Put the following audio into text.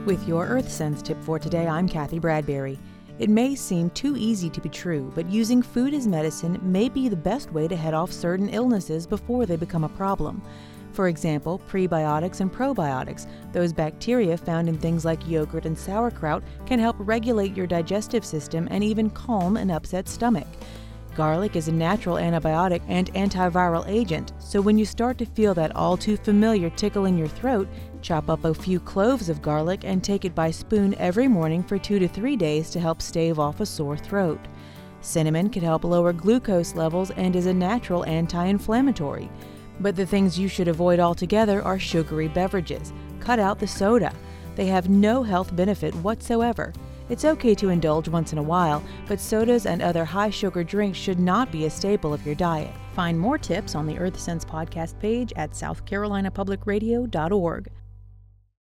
With your Earth Sense tip for today, I'm Kathy Bradbury. It may seem too easy to be true, but using food as medicine may be the best way to head off certain illnesses before they become a problem. For example, prebiotics and probiotics, those bacteria found in things like yogurt and sauerkraut, can help regulate your digestive system and even calm an upset stomach. Garlic is a natural antibiotic and antiviral agent, so when you start to feel that all too familiar tickle in your throat, chop up a few cloves of garlic and take it by spoon every morning for 2 to 3 days to help stave off a sore throat. Cinnamon can help lower glucose levels and is a natural anti-inflammatory. But the things you should avoid altogether are sugary beverages. Cut out the soda. They have no health benefit whatsoever. It's okay to indulge once in a while, but sodas and other high-sugar drinks should not be a staple of your diet. Find more tips on the Earth Sense podcast page at southcarolinapublicradio.org.